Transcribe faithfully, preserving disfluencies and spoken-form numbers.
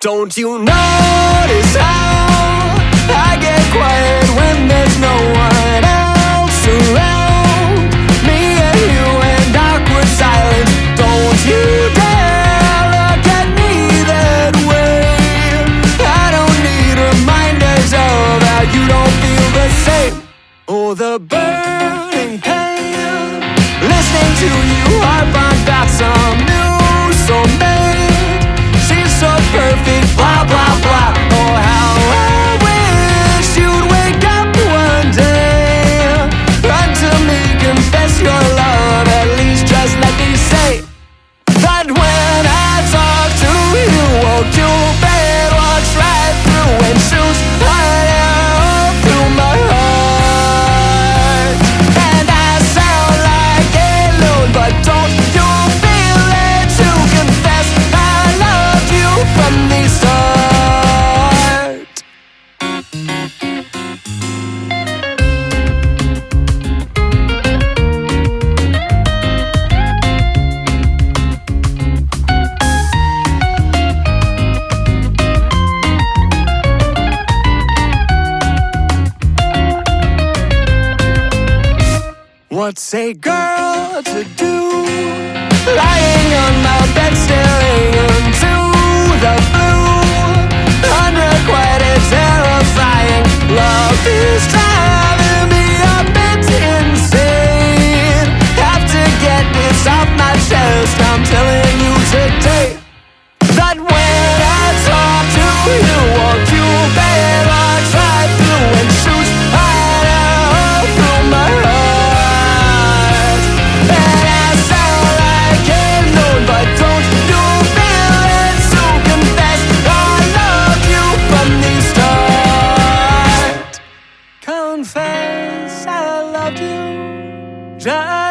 Don't you notice how I get quiet when there's no one else around? Me and you and awkward silence. Don't you dare look at me that way. I don't need reminders of how you don't feel the same. Oh, the burning pain, listening to you harp on about some new soulmate. She's so perfect, blah, blah, blah. Oh, how I wish you'd wake up one day, run to me, confess your love, at least just let me say that when I talk to you, won't you bed walks right through and shoots right out through my heart. And I sound like a loon, but don't you feel it to confess I loved you from the start. What's a girl to do, lying on my bed staring into the blue? Unrequited, terrifying love is driving me a bit insane. Have to get this off my chest, I'm telling you today that when I talk to you, won't you bed walks right through and shoots right out through my heart. And I sound like a loon, but don't you feel it to confess I love you from the start. Confess I loved you just